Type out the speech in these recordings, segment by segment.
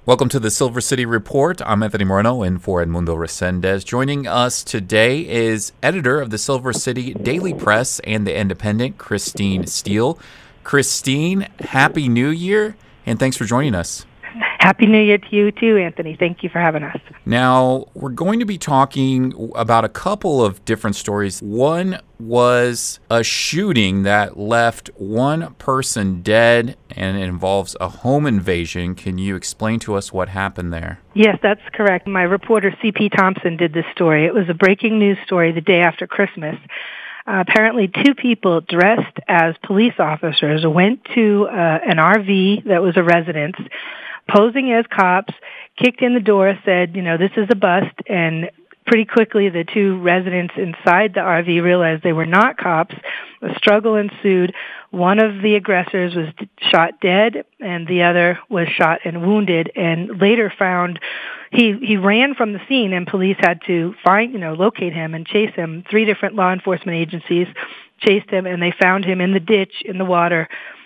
Welcome to the Silver City Report. I'm Anthony Moreno in for Edmundo Resendez. Joining us today is editor of the Silver City Daily Press and The Independent, Christine Steele. Christine, Happy New Year, and thanks for joining us. Happy New Year to you too, Anthony. Thank you for having us. Now, we're going to be talking about a couple of different stories. One was a shooting that left one person dead, and it involves a home invasion. Can you explain to us what happened there? Yes, that's correct. My reporter, C.P. Thompson, did this story. It was a breaking news story the day after Christmas. Apparently, two people dressed as police officers went to an RV that was a residence, posing as cops, kicked in the door, said, this is a bust, and pretty quickly the two residents inside the RV realized they were not cops. A struggle ensued. One of the aggressors was shot dead, and the other was shot and wounded, and later found he ran from the scene, and police had to locate him and chase him. 3 different law enforcement agencies chased him, and they found him in the ditch in the water,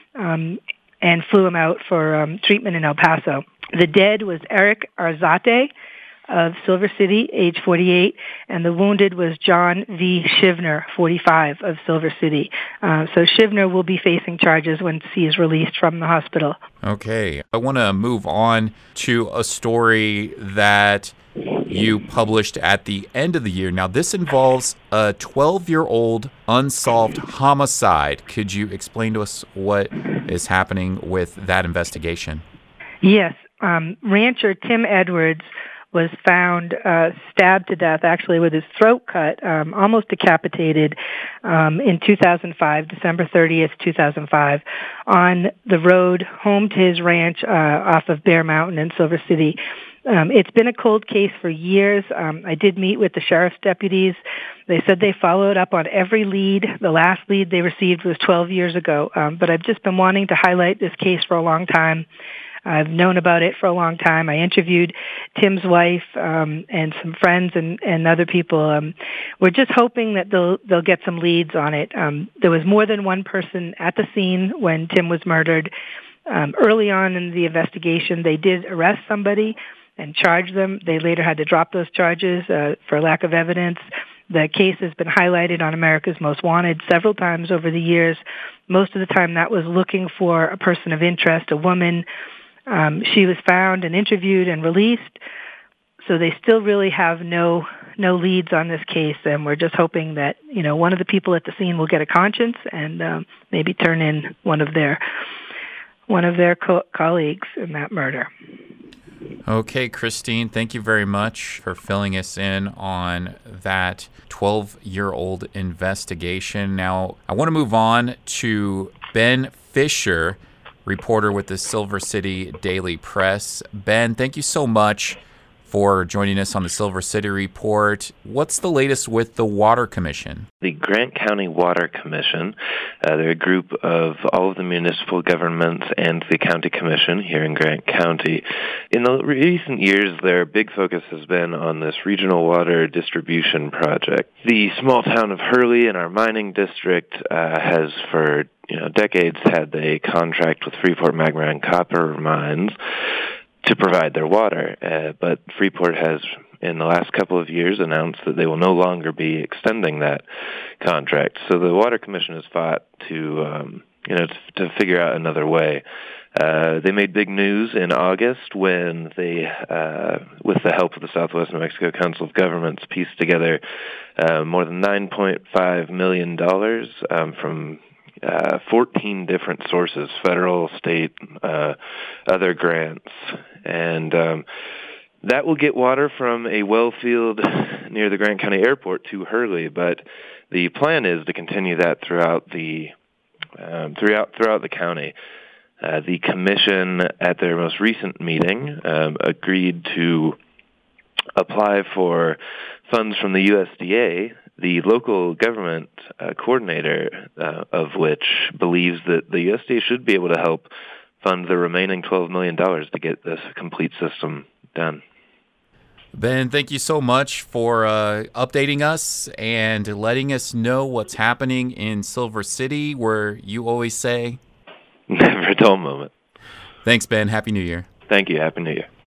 and flew him out for treatment in El Paso. The dead was Eric Arzate of Silver City, age 48, and the wounded was John V. Shivner, 45, of Silver City. So Shivner will be facing charges once he is released from the hospital. Okay. I want to move on to a story that you published at the end of the year. Now, this involves a 12-year-old unsolved homicide. Could you explain to us what is happening with that investigation? Yes. Rancher Tim Edwards was found stabbed to death, actually with his throat cut, almost decapitated, in 2005, December 30th, 2005, on the road home to his ranch off of Bear Mountain in Silver City. It's been a cold case for years. I did meet with the sheriff's deputies. They said they followed up on every lead. The last lead they received was 12 years ago. But I've just been wanting to highlight this case for a long time. I've known about it for a long time. I interviewed Tim's wife and some friends and other people. We're just hoping that they'll get some leads on it. There was more than one person at the scene when Tim was murdered. Early on in the investigation, they did arrest somebody and charge them. They later had to drop those charges for lack of evidence. The case has been highlighted on America's Most Wanted several times over the years. Most of the time that was looking for a person of interest, a woman. She was found and interviewed and released. So they still really have no leads on this case, and we're just hoping that, one of the people at the scene will get a conscience and maybe turn in one of their colleagues in that murder. Okay, Christine, thank you very much for filling us in on that 12-year-old investigation. Now, I want to move on to Ben Fisher, reporter with the Silver City Daily Press. Ben, thank you so much for joining us on the Silver City Report. What's the latest with the Water Commission? The Grant County Water Commission, they're a group of all of the municipal governments and the county commission here in Grant County. In the recent years, their big focus has been on this regional water distribution project. The small town of Hurley in our mining district has for decades had a contract with Freeport-McMoRan copper mines to provide their water, but Freeport has, in the last couple of years, announced that they will no longer be extending that contract. So the Water Commission has fought to figure out another way. They made big news in August when they, with the help of the Southwest New Mexico Council of Governments, pieced together more than $9.5 million from 14 different sources, federal, state, other grants. And that will get water from a well field near the Grant County Airport to Hurley. But the plan is to continue that throughout the county. The commission, at their most recent meeting, agreed to apply for funds from the USDA. The local government coordinator of which believes that the USDA should be able to help fund the remaining $12 million to get this complete system done. Ben, thank you so much for updating us and letting us know what's happening in Silver City, where you always say, never a dull moment. Thanks, Ben. Happy New Year. Thank you. Happy New Year.